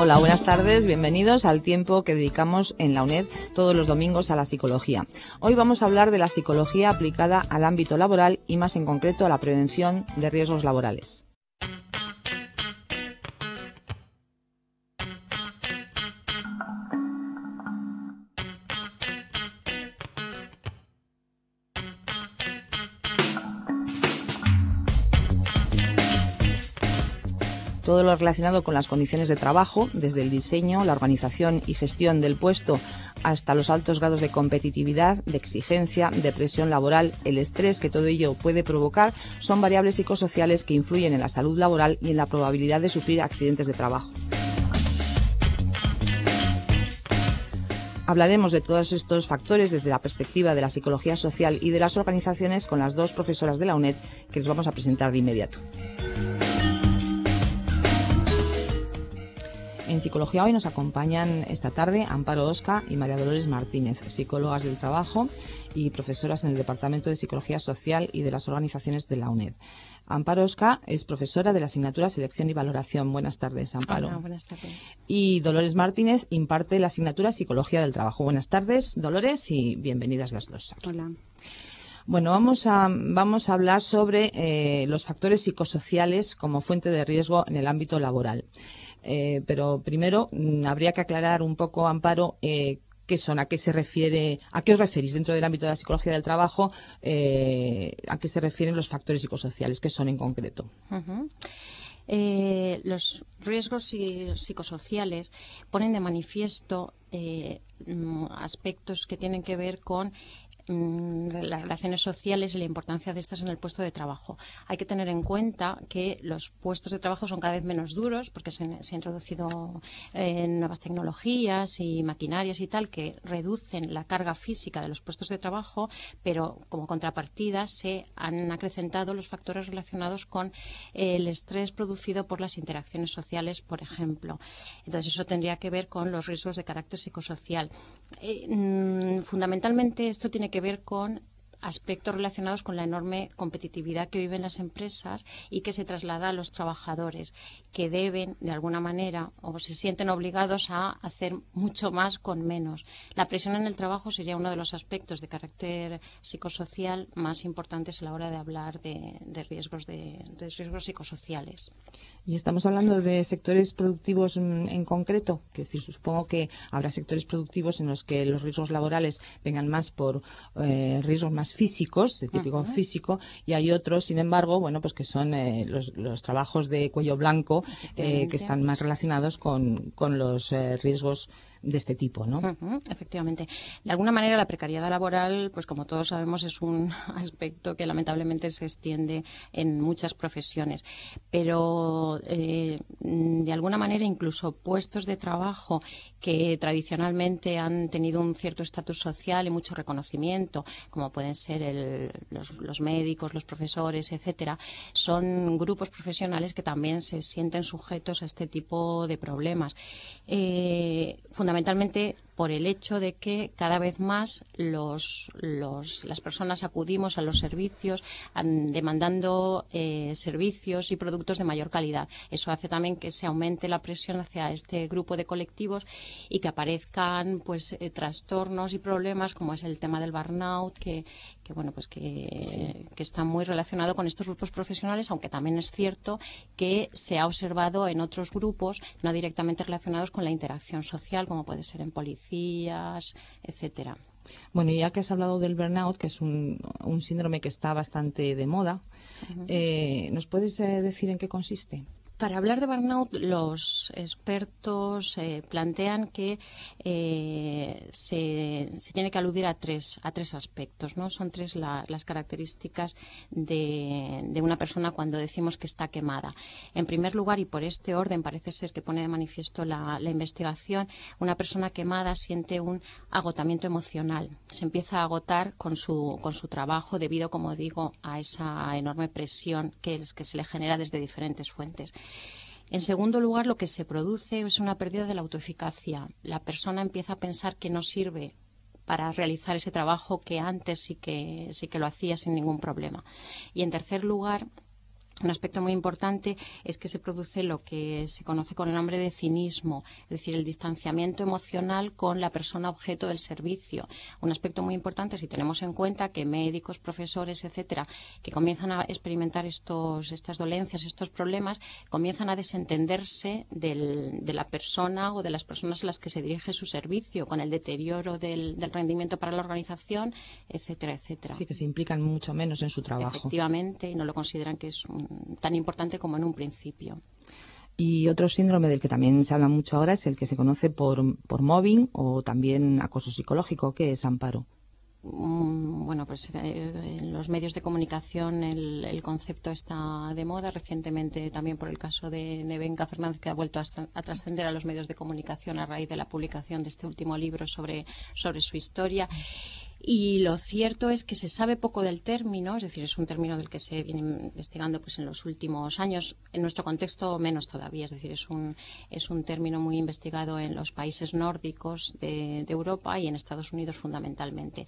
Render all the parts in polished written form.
Hola, buenas tardes, bienvenidos al tiempo que dedicamos en la UNED todos los domingos a la psicología. Hoy vamos a hablar de la psicología aplicada al ámbito laboral y más en concreto a la prevención de riesgos laborales. Todo lo relacionado con las condiciones de trabajo, desde el diseño, la organización y gestión del puesto hasta los altos grados de competitividad, de exigencia, de presión laboral, el estrés que todo ello puede provocar, son variables psicosociales que influyen en la salud laboral y en la probabilidad de sufrir accidentes de trabajo. Hablaremos de todos estos factores desde la perspectiva de la psicología social y de las organizaciones con las dos profesoras de la UNED que les vamos a presentar de inmediato. En Psicología hoy nos acompañan esta tarde Amparo Osca y María Dolores Martínez, psicólogas del trabajo y profesoras en el Departamento de Psicología Social y de las organizaciones de la UNED. Amparo Osca es profesora de la asignatura Selección y Valoración. Buenas tardes, Amparo. Hola, buenas tardes. Y Dolores Martínez imparte la asignatura Psicología del Trabajo. Buenas tardes, Dolores, y bienvenidas las dos aquí. Hola. Bueno, vamos a hablar sobre los factores psicosociales como fuente de riesgo en el ámbito laboral. Pero primero habría que aclarar un poco, Amparo, qué son, a qué se refiere, a qué os referís dentro del ámbito de la psicología del trabajo, a qué se refieren los factores psicosociales, qué son en concreto. Los riesgos psicosociales ponen de manifiesto aspectos que tienen que ver con las relaciones sociales y la importancia de estas en el puesto de trabajo. Hay que tener en cuenta que los puestos de trabajo son cada vez menos duros porque se han introducido nuevas tecnologías y maquinarias y tal que reducen la carga física de los puestos de trabajo, pero como contrapartida se han acrecentado los factores relacionados con el estrés producido por las interacciones sociales, por ejemplo. Entonces eso tendría que ver con los riesgos de carácter psicosocial. Fundamentalmente esto tiene que ver con aspectos relacionados con la enorme competitividad que viven las empresas y que se traslada a los trabajadores, que deben, de alguna manera, o se sienten obligados a hacer mucho más con menos. La presión en el trabajo sería uno de los aspectos de carácter psicosocial más importantes a la hora de hablar de riesgos psicosociales. Y estamos hablando de sectores productivos en concreto, que sí, supongo que habrá sectores productivos en los que los riesgos laborales vengan más por riesgos más físicos, de típico físico, y hay otros, sin embargo, bueno, pues que son los trabajos de cuello blanco que están más relacionados con los riesgos de este tipo, ¿no? Efectivamente. De alguna manera la precariedad laboral, pues como todos sabemos, es un aspecto que lamentablemente se extiende en muchas profesiones. Pero de alguna manera incluso puestos de trabajo que tradicionalmente han tenido un cierto estatus social y mucho reconocimiento, como pueden ser los médicos, los profesores, etcétera, son grupos profesionales que también se sienten sujetos a este tipo de problemas. Fundamentalmente por el hecho de que cada vez más las personas acudimos a los servicios demandando servicios y productos de mayor calidad. Eso hace también que se aumente la presión hacia este grupo de colectivos y que aparezcan trastornos y problemas como es el tema del burnout que está muy relacionado con estos grupos profesionales, aunque también es cierto que se ha observado en otros grupos no directamente relacionados con la interacción social, como puede ser en policías, etcétera. Bueno, y ya que has hablado del burnout, que es un síndrome que está bastante de moda, ¿nos puedes decir en qué consiste? Para hablar de burnout, los expertos plantean que se tiene que aludir a tres aspectos, ¿no? Son tres las características de una persona cuando decimos que está quemada. En primer lugar, y por este orden parece ser que pone de manifiesto la investigación, una persona quemada siente un agotamiento emocional. Se empieza a agotar con su trabajo debido, como digo, a esa enorme presión que se le genera desde diferentes fuentes. En segundo lugar, lo que se produce es una pérdida de la autoeficacia. La persona empieza a pensar que no sirve para realizar ese trabajo que antes sí que lo hacía sin ningún problema. Y en tercer lugar, Un aspecto muy importante es que se produce lo que se conoce con el nombre de cinismo, es decir, el distanciamiento emocional con la persona objeto del servicio. Un aspecto muy importante si tenemos en cuenta que médicos, profesores, etcétera, que comienzan a experimentar estas dolencias, estos problemas, comienzan a desentenderse de la persona o de las personas a las que se dirige su servicio, con el deterioro del rendimiento para la organización, etcétera, etcétera. Sí, que se implican mucho menos en su trabajo. Efectivamente, y no lo consideran que es tan importante como en un principio. Y otro síndrome del que también se habla mucho ahora es el que se conoce por mobbing o también acoso psicológico. ¿Qué es, Amparo? Bueno, pues en los medios de comunicación el concepto está de moda. Recientemente también por el caso de Nevenka Fernández, que ha vuelto a trascender a los medios de comunicación a raíz de la publicación de este último libro sobre su historia. Y lo cierto es que se sabe poco del término, es decir, es un término del que se viene investigando pues en los últimos años, en nuestro contexto menos todavía, es decir, es un término muy investigado en los países nórdicos de Europa y en Estados Unidos fundamentalmente.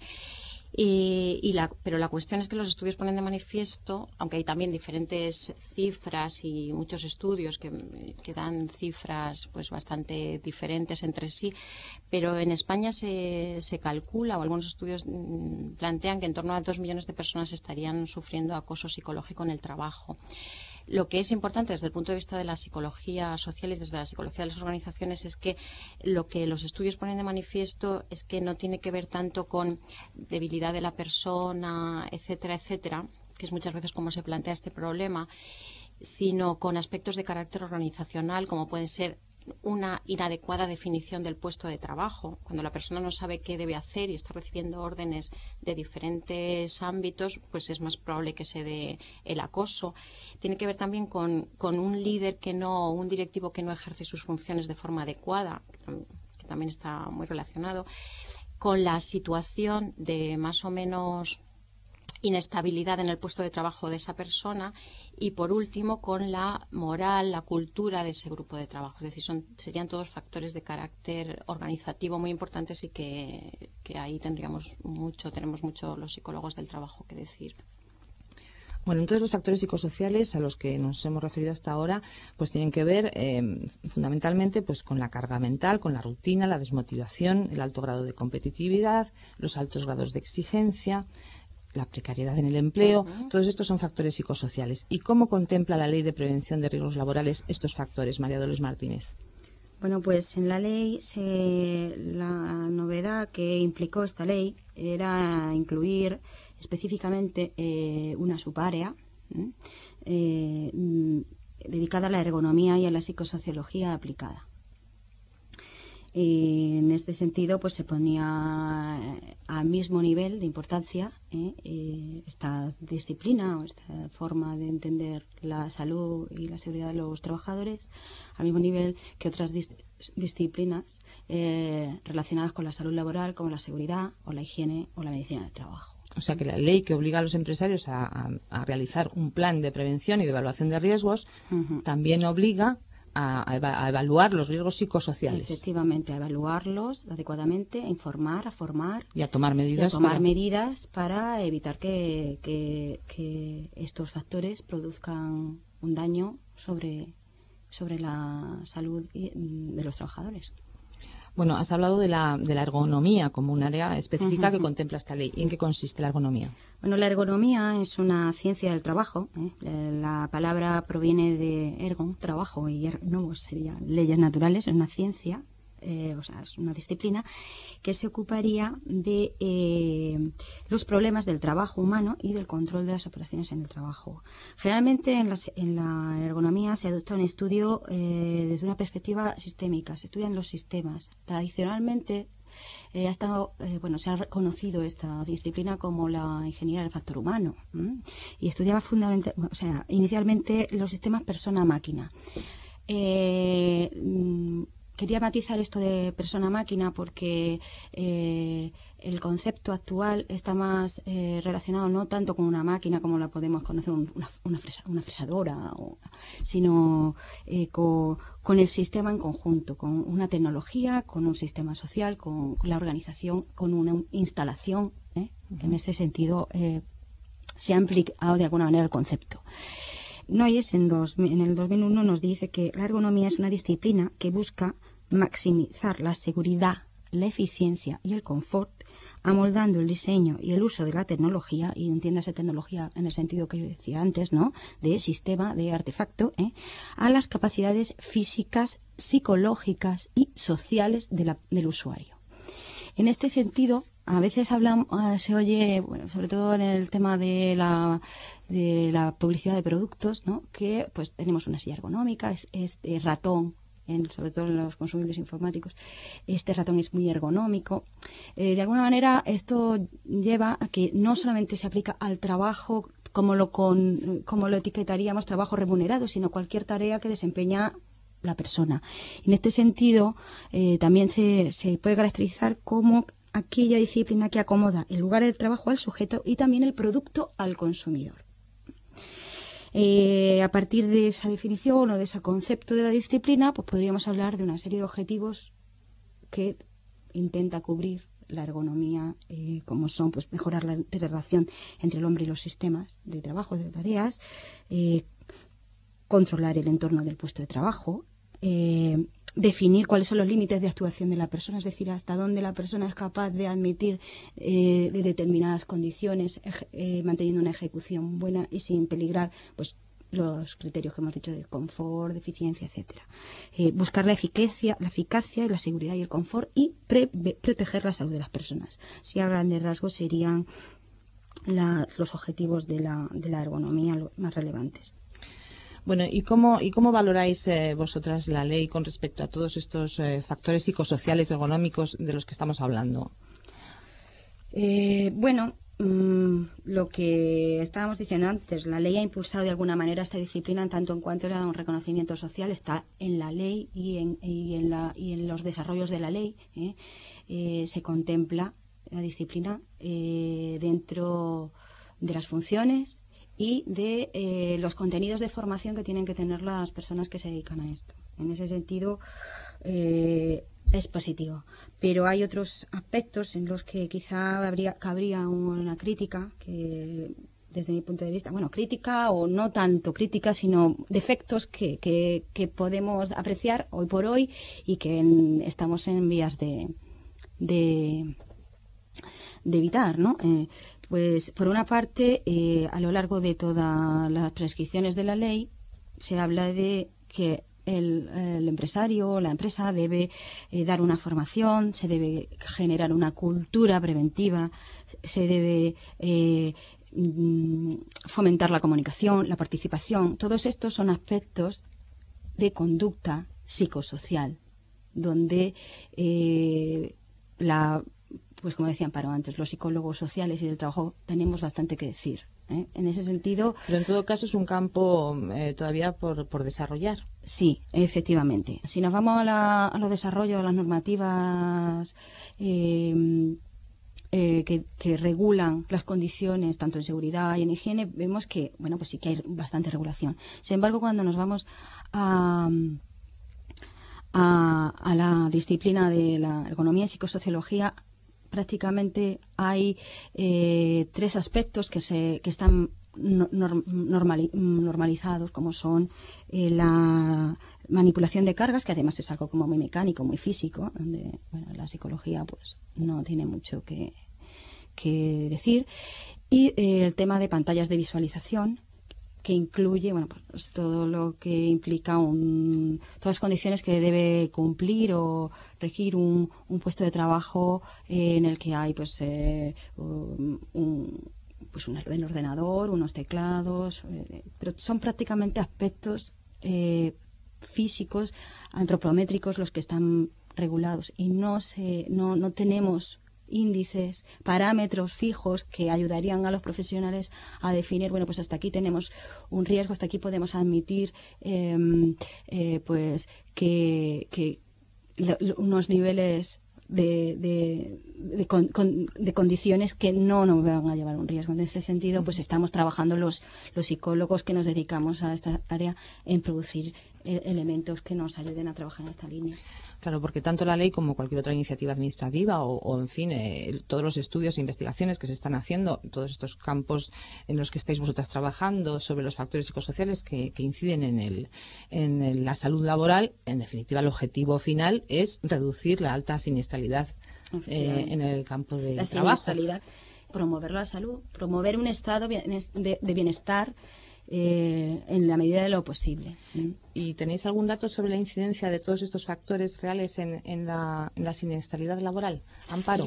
Pero la cuestión es que los estudios ponen de manifiesto, aunque hay también diferentes cifras y muchos estudios que dan cifras pues bastante diferentes entre sí, pero en España se calcula, o algunos estudios plantean que en torno a 2 millones de personas estarían sufriendo acoso psicológico en el trabajo. Lo que es importante desde el punto de vista de la psicología social y desde la psicología de las organizaciones es que lo que los estudios ponen de manifiesto es que no tiene que ver tanto con debilidad de la persona, etcétera, etcétera, que es muchas veces como se plantea este problema, sino con aspectos de carácter organizacional, como pueden ser una inadecuada definición del puesto de trabajo. Cuando la persona no sabe qué debe hacer y está recibiendo órdenes de diferentes ámbitos, pues es más probable que se dé el acoso. Tiene que ver también con un líder un directivo que no ejerce sus funciones de forma adecuada, que también está muy relacionado, con la situación de más o menos inestabilidad en el puesto de trabajo de esa persona y, por último, con la moral, la cultura de ese grupo de trabajo. Es decir, serían todos factores de carácter organizativo muy importantes y que ahí tenemos mucho los psicólogos del trabajo que decir. Bueno, entonces los factores psicosociales a los que nos hemos referido hasta ahora pues tienen que ver fundamentalmente pues con la carga mental, con la rutina, la desmotivación, el alto grado de competitividad, los altos grados de exigencia, la precariedad en el empleo. Todos estos son factores psicosociales. ¿Y cómo contempla la Ley de Prevención de Riesgos Laborales estos factores, María Dolores Martínez? Bueno, pues en la ley la novedad que implicó esta ley era incluir específicamente una subárea dedicada a la ergonomía y a la psicosociología aplicada. En este sentido, pues se ponía al mismo nivel de importancia esta disciplina o esta forma de entender la salud y la seguridad de los trabajadores, al mismo nivel que otras disciplinas relacionadas con la salud laboral, como la seguridad o la higiene o la medicina del trabajo. O sea que la ley que obliga a los empresarios a realizar un plan de prevención y de evaluación de riesgos también obliga a evaluar los riesgos psicosociales. Efectivamente, a evaluarlos adecuadamente, a informar, a formar y a tomar medidas, medidas para evitar que estos factores produzcan un daño sobre la salud de los trabajadores. Bueno, has hablado de la ergonomía como un área específica que contempla esta ley. ¿Y en qué consiste la ergonomía? Bueno, la ergonomía es una ciencia del trabajo. La palabra proviene de ergon, trabajo, y no serían leyes naturales, es una ciencia. Es una disciplina que se ocuparía de los problemas del trabajo humano y del control de las operaciones en el trabajo. Generalmente en la ergonomía se adopta un estudio desde una perspectiva sistémica, se estudian los sistemas. Tradicionalmente se ha reconocido esta disciplina como la ingeniería del factor humano y estudiaba inicialmente los sistemas persona-máquina. Quería matizar esto de persona-máquina porque el concepto actual está más relacionado no tanto con una máquina como la podemos conocer, una fresadora, sino con el sistema en conjunto, con una tecnología, con un sistema social, con la organización, con una instalación. En este sentido se ha ampliado de alguna manera el concepto. Noyes en el 2001 nos dice que la ergonomía es una disciplina que busca maximizar la seguridad, la eficiencia y el confort, amoldando el diseño y el uso de la tecnología, y entiéndase tecnología en el sentido que yo decía antes, ¿no?, de sistema, de artefacto, a las capacidades físicas, psicológicas y sociales del usuario. En este sentido, a veces se oye, bueno, sobre todo en el tema de la publicidad de productos, ¿no?, que pues tenemos una silla ergonómica, este ratón, sobre todo en los consumibles informáticos, este ratón es muy ergonómico. De alguna manera, esto lleva a que no solamente se aplica al trabajo como lo etiquetaríamos trabajo remunerado, sino cualquier tarea que desempeña la persona. En este sentido, también se puede caracterizar como aquella disciplina que acomoda el lugar del trabajo al sujeto y también el producto al consumidor. A partir de esa definición o de ese concepto de la disciplina, pues podríamos hablar de una serie de objetivos que intenta cubrir la ergonomía, como son pues mejorar la interrelación entre el hombre y los sistemas de trabajo, de tareas, controlar el entorno del puesto de trabajo, definir cuáles son los límites de actuación de la persona, es decir, hasta dónde la persona es capaz de admitir de determinadas condiciones, manteniendo una ejecución buena y sin peligrar pues los criterios que hemos dicho de confort, de eficiencia, etcétera. Buscar la eficacia y la seguridad y el confort y proteger la salud de las personas. Si a grandes rasgos serían los objetivos de la ergonomía los más relevantes. Bueno, ¿y cómo valoráis vosotras la ley con respecto a todos estos factores psicosociales ergonómicos de los que estamos hablando? Lo que estábamos diciendo antes, la ley ha impulsado de alguna manera esta disciplina en tanto en cuanto era un reconocimiento social, está en la ley y en los desarrollos de la ley se contempla la disciplina dentro de las funciones y de los contenidos de formación que tienen que tener las personas que se dedican a esto. En ese sentido, es positivo. Pero hay otros aspectos en los que quizá cabría una crítica, que desde mi punto de vista, bueno, crítica o no tanto crítica, sino defectos que podemos apreciar hoy por hoy y que estamos en vías de evitar, ¿no? Pues por una parte, a lo largo de todas las prescripciones de la ley, se habla de que el empresario o la empresa debe dar una formación, se debe generar una cultura preventiva, se debe fomentar la comunicación, la participación. Todos estos son aspectos de conducta psicosocial, donde pues como decía Amparo antes, los psicólogos sociales y del trabajo tenemos bastante que decir. En ese sentido. Pero en todo caso es un campo todavía por desarrollar. Sí, efectivamente. Si nos vamos a los desarrollos, a las normativas que regulan las condiciones tanto en seguridad y en higiene, vemos que, bueno, pues sí que hay bastante regulación. Sin embargo, cuando nos vamos a la disciplina de la ergonomía y psicosociología, prácticamente hay 3 aspectos que están normalizados, como son la manipulación de cargas, que además es algo como muy mecánico, muy físico, donde la psicología pues no tiene mucho que decir, y el tema de pantallas de visualización, que incluye pues todo lo que implica todas las condiciones que debe cumplir o regir un puesto de trabajo en el que hay pues un ordenador, unos teclados, pero son prácticamente aspectos físicos, antropométricos los que están regulados y no tenemos índices, parámetros fijos que ayudarían a los profesionales a definir, bueno, pues hasta aquí tenemos un riesgo, hasta aquí podemos admitir pues que unos niveles de condiciones que no nos van a llevar a un riesgo. En ese sentido, pues estamos trabajando los psicólogos que nos dedicamos a esta área en producir elementos que nos ayuden a trabajar en esta línea. Claro, porque tanto la ley como cualquier otra iniciativa administrativa o en fin, todos los estudios e investigaciones que se están haciendo, todos estos campos en los que estáis vosotras trabajando sobre los factores psicosociales que inciden en la salud laboral, en definitiva el objetivo final es reducir la alta siniestralidad en el campo de trabajo. La siniestralidad, promover la salud, promover un estado de bienestar en la medida de lo posible. ¿Y tenéis algún dato sobre la incidencia de todos estos factores reales en la siniestralidad laboral? Amparo.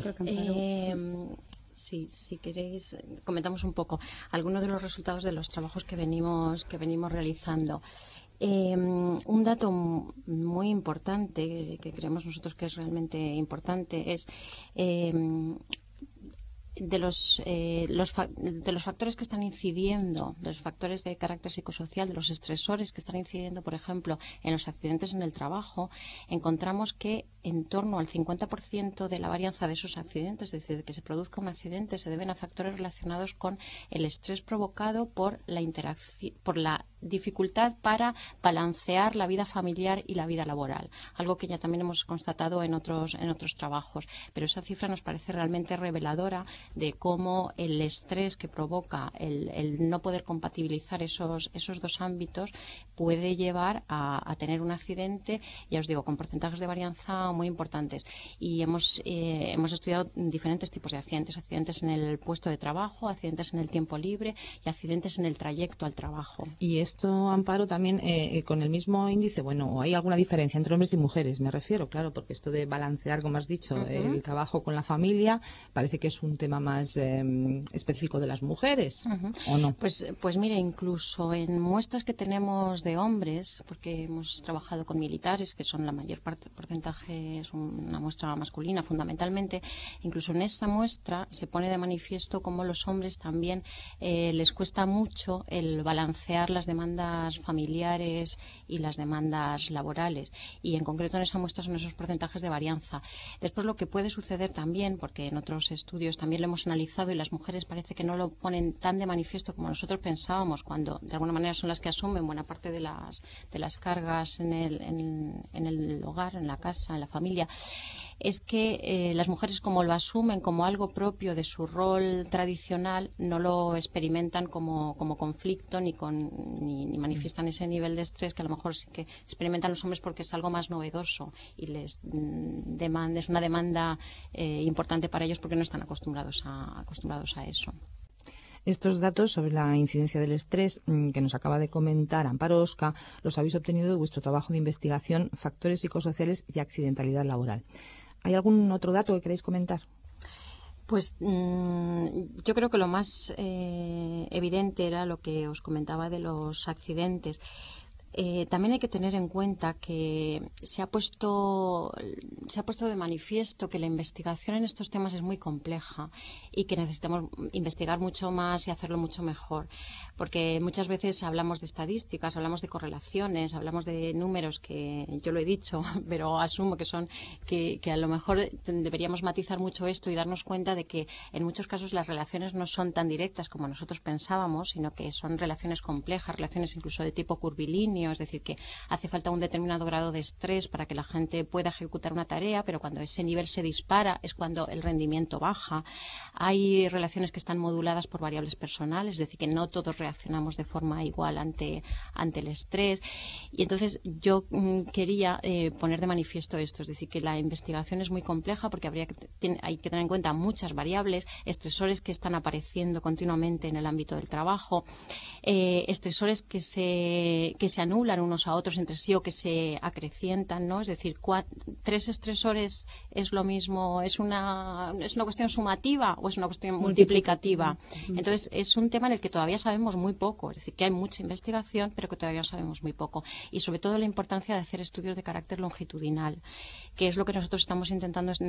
Sí, si queréis, comentamos un poco algunos de los resultados de los trabajos que venimos realizando. Un dato muy importante que creemos nosotros que es realmente importante es de los factores que están incidiendo, de los factores de carácter psicosocial, de los estresores que están incidiendo, por ejemplo, en los accidentes en el trabajo, encontramos que en torno al 50% de la varianza de esos accidentes, es decir, de que se produzca un accidente, se deben a factores relacionados con el estrés provocado por la dificultad para balancear la vida familiar y la vida laboral, algo que ya también hemos constatado en otros trabajos, pero esa cifra nos parece realmente reveladora de cómo el estrés que provoca el no poder compatibilizar esos dos ámbitos puede llevar a tener un accidente, ya os digo, con porcentajes de varianza muy importantes. Y hemos estudiado diferentes tipos de accidentes en el puesto de trabajo, accidentes en el tiempo libre y accidentes en el trayecto al trabajo. Y esto, Amparo, también con el mismo índice, bueno, ¿o hay alguna diferencia entre hombres y mujeres? Me refiero, claro, porque esto de balancear, como has dicho, el trabajo con la familia, parece que es un tema más específico de las mujeres, ¿o no? Pues mire, incluso en muestras que tenemos de hombres, porque hemos trabajado con militares, que son la mayor porcentaje, es una muestra masculina fundamentalmente, incluso en esta muestra se pone de manifiesto cómo los hombres también les cuesta mucho el balancear las demandas familiares y las demandas laborales, y en concreto en esa muestra son esos porcentajes de varianza. Después lo que puede suceder también, porque en otros estudios también lo hemos analizado y las mujeres parece que no lo ponen tan de manifiesto como nosotros pensábamos, cuando de alguna manera son las que asumen buena parte de las cargas en el hogar, en la casa, en la familia, es que las mujeres, como lo asumen como algo propio de su rol tradicional, no lo experimentan como conflicto ni manifiestan ese nivel de estrés que a lo mejor sí que experimentan los hombres, porque es algo más novedoso y es una demanda importante para ellos, porque no están acostumbrados a eso. Estos datos sobre la incidencia del estrés que nos acaba de comentar Amparo Osca los habéis obtenido de vuestro trabajo de investigación Factores psicosociales y accidentalidad laboral. ¿Hay algún otro dato que queréis comentar? Pues yo creo que lo más evidente era lo que os comentaba de los accidentes. También hay que tener en cuenta que se ha puesto de manifiesto que la investigación en estos temas es muy compleja y que necesitamos investigar mucho más y hacerlo mucho mejor, porque muchas veces hablamos de estadísticas, hablamos de correlaciones, hablamos de números que yo lo he dicho, pero asumo que a lo mejor deberíamos matizar mucho esto y darnos cuenta de que en muchos casos las relaciones no son tan directas como nosotros pensábamos, sino que son relaciones complejas, relaciones incluso de tipo curvilíneo. Es decir, que hace falta un determinado grado de estrés para que la gente pueda ejecutar una tarea, pero cuando ese nivel se dispara es cuando el rendimiento baja. Hay relaciones que están moduladas por variables personales, es decir, que no todos reaccionamos de forma igual ante el estrés. Y entonces yo quería poner de manifiesto esto, es decir, que la investigación es muy compleja porque hay que tener en cuenta muchas variables, estresores que están apareciendo continuamente en el ámbito del trabajo, estresores que se anulan unos a otros entre sí o que se acrecientan, ¿no? Es decir, 3 estresores es lo mismo, es una cuestión sumativa o es una cuestión multiplicativa. Entonces, es un tema en el que todavía sabemos muy poco, es decir, que hay mucha investigación, pero que todavía sabemos muy poco. Y sobre todo la importancia de hacer estudios de carácter longitudinal, que es lo que nosotros estamos intentando en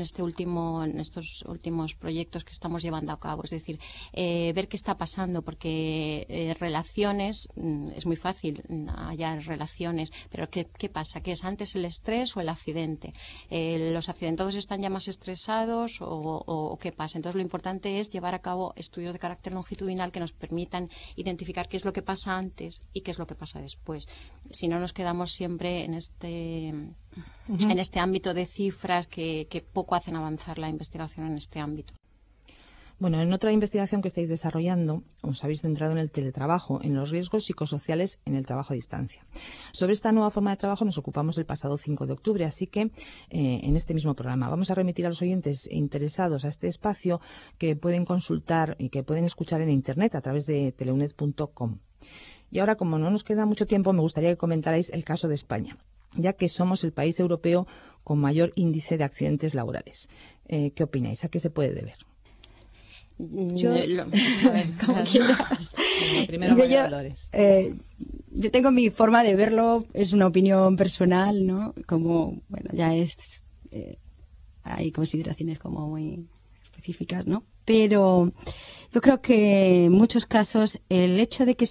estos últimos proyectos que estamos llevando a cabo. Es decir, ver qué está pasando, porque relaciones es muy fácil hallar las relaciones. Pero ¿qué pasa? ¿Qué es antes, el estrés o el accidente? ¿Los accidentados están ya más estresados o qué pasa? Entonces, lo importante es llevar a cabo estudios de carácter longitudinal que nos permitan identificar qué es lo que pasa antes y qué es lo que pasa después. Si no, nos quedamos siempre en este ámbito de cifras que poco hacen avanzar la investigación en este ámbito. Bueno, en otra investigación que estáis desarrollando, os habéis centrado en el teletrabajo, en los riesgos psicosociales en el trabajo a distancia. Sobre esta nueva forma de trabajo nos ocupamos el pasado 5 de octubre, así que en este mismo programa vamos a remitir a los oyentes interesados a este espacio que pueden consultar y que pueden escuchar en Internet a través de teleuned.com. Y ahora, como no nos queda mucho tiempo, me gustaría que comentarais el caso de España, ya que somos el país europeo con mayor índice de accidentes laborales. ¿Qué opináis? ¿A qué se puede deber? Yo, yo tengo mi forma de verlo, es una opinión personal, ¿no? Como, bueno, ya hay consideraciones como muy específicas, ¿no? Pero yo creo que en muchos casos el hecho de que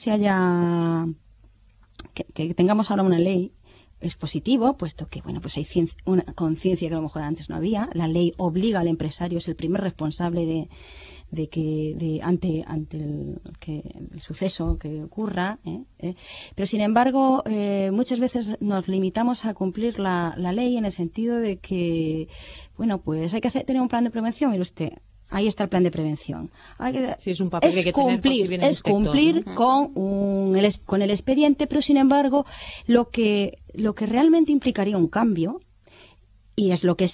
que tengamos ahora una ley es positivo, puesto que, bueno, pues hay una conciencia que a lo mejor antes no había. La ley obliga al empresario, es el primer responsable ante el suceso que ocurra, pero sin embargo muchas veces nos limitamos a cumplir la ley en el sentido de que, bueno, pues hay que tener un plan de prevención. Mire usted, ahí está el plan de prevención. Sí, es un papel que hay que tener por si viene el inspector, cumplir, ¿no?, con el expediente, pero sin embargo lo que realmente implicaría un cambio, y es lo que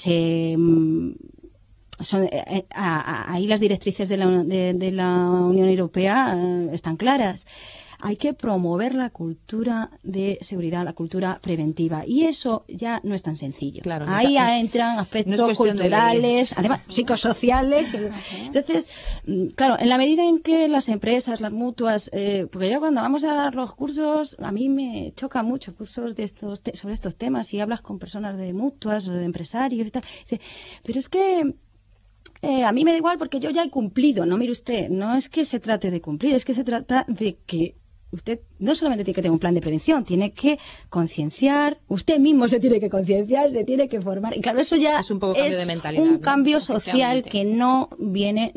ahí las directrices de la Unión Europea están claras. Hay que promover la cultura de seguridad, la cultura preventiva. Y eso ya no es tan sencillo. Claro, ahí entran aspectos culturales, además psicosociales. Entonces, claro, en la medida en que las empresas, las mutuas, porque yo cuando vamos a dar los cursos, a mí me choca mucho cursos de sobre estos temas, y hablas con personas de mutuas o de empresarios y tal. Dice, pero es que a mí me da igual porque yo ya he cumplido. No, mire usted, no es que se trate de cumplir, es que se trata de que usted no solamente tiene que tener un plan de prevención, tiene que concienciar, usted mismo se tiene que concienciar, se tiene que formar. Y claro, eso ya es un poco cambio de mentalidad, un cambio social que no viene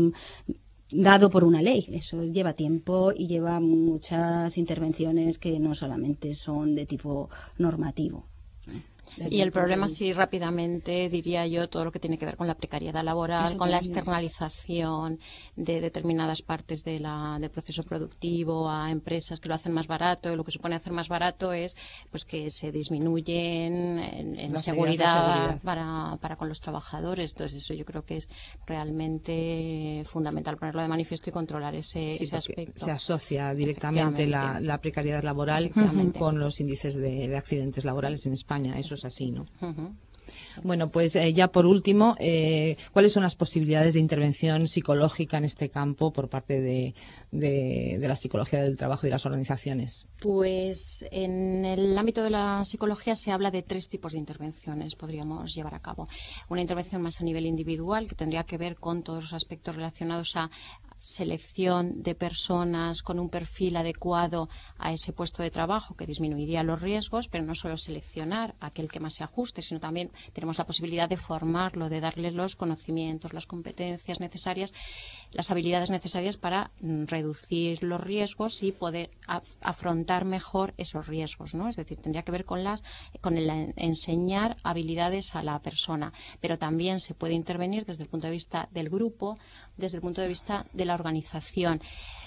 dado por una ley. Eso lleva tiempo y lleva muchas intervenciones que no solamente son de tipo normativo. Y el problema, sí, rápidamente diría yo, todo lo que tiene que ver con la precariedad laboral, con la externalización de determinadas partes del proceso productivo a empresas que lo hacen más barato. Y lo que supone hacer más barato es pues que se disminuyen en seguridad para con los trabajadores. Entonces, eso yo creo que es realmente fundamental ponerlo de manifiesto y controlar ese aspecto. Se asocia directamente la precariedad laboral con los índices de accidentes laborales en España. Eso es así, ¿no? Bueno, pues ya por último, ¿cuáles son las posibilidades de intervención psicológica en este campo por parte de la psicología del trabajo y de las organizaciones? Pues en el ámbito de la psicología se habla de 3 tipos de intervenciones podríamos llevar a cabo. Una intervención más a nivel individual, que tendría que ver con todos los aspectos relacionados a selección de personas con un perfil adecuado a ese puesto de trabajo, que disminuiría los riesgos, pero no solo seleccionar a aquel que más se ajuste, sino también tenemos la posibilidad de formarlo, de darle los conocimientos, las competencias necesarias, las habilidades necesarias para reducir los riesgos y poder afrontar mejor esos riesgos, ¿no? Es decir, tendría que ver con el enseñar habilidades a la persona, pero también se puede intervenir desde el punto de vista del grupo, desde el punto de vista de la organización.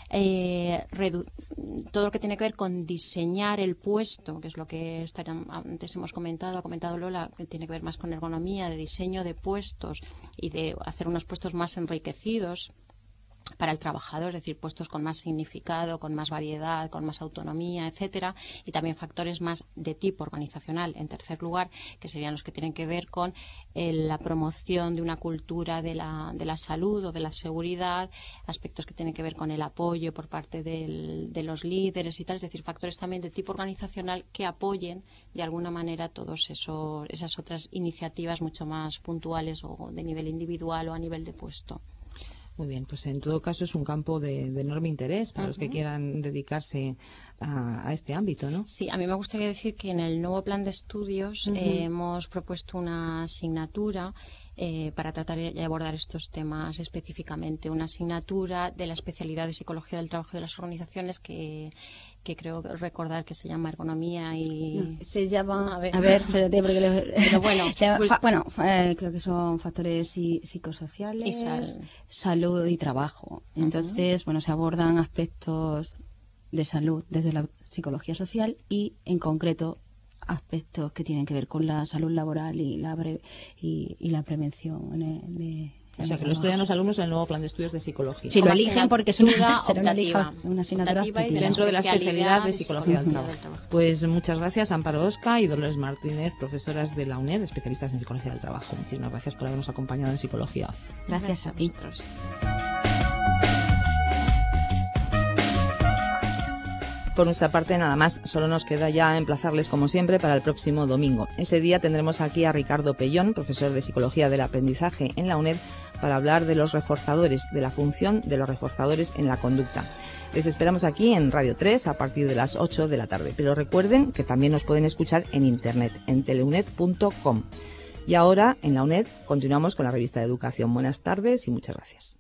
Todo lo que tiene que ver con diseñar el puesto, que es lo que antes ha comentado Lola, que tiene que ver más con ergonomía, de diseño de puestos y de hacer unos puestos más enriquecidos para el trabajador, es decir, puestos con más significado, con más variedad, con más autonomía, etcétera, y también factores más de tipo organizacional, en tercer lugar, que serían los que tienen que ver con la promoción de una cultura de la salud o de la seguridad, aspectos que tienen que ver con el apoyo por parte de los líderes y tal, es decir, factores también de tipo organizacional que apoyen de alguna manera todas esas otras iniciativas mucho más puntuales o de nivel individual o a nivel de puesto. Muy bien, pues en todo caso es un campo de enorme interés para los que quieran dedicarse a este ámbito, ¿no? Sí, a mí me gustaría decir que en el nuevo plan de estudios hemos propuesto una asignatura para tratar de abordar estos temas específicamente. Una asignatura de la especialidad de Psicología del Trabajo de las Organizaciones que creo recordar que se llama Ergonomía y... Se llama... A ver, espérate, porque... Pero bueno, creo que son factores psicosociales, salud y trabajo. Entonces, se abordan aspectos de salud desde la psicología social y, en concreto, aspectos que tienen que ver con la salud laboral y la prevención o sea, que lo estudian los alumnos en el nuevo plan de estudios de psicología. Sí, lo eligen porque es una asignatura optativa dentro de la especialidad de psicología del trabajo. Pues muchas gracias, Amparo Osca y Dolores Martínez, profesoras de la UNED, especialistas en psicología del trabajo. Muchísimas gracias por habernos acompañado en psicología. Gracias a ti. Por nuestra parte, nada más, solo nos queda ya emplazarles como siempre para el próximo domingo. Ese día tendremos aquí a Ricardo Pellón, profesor de Psicología del Aprendizaje en la UNED, para hablar de los reforzadores, de la función de los reforzadores en la conducta. Les esperamos aquí en Radio 3 a partir de las 8 de la tarde. Pero recuerden que también nos pueden escuchar en internet, en teleuned.com. Y ahora, en la UNED, continuamos con la revista de Educación. Buenas tardes y muchas gracias.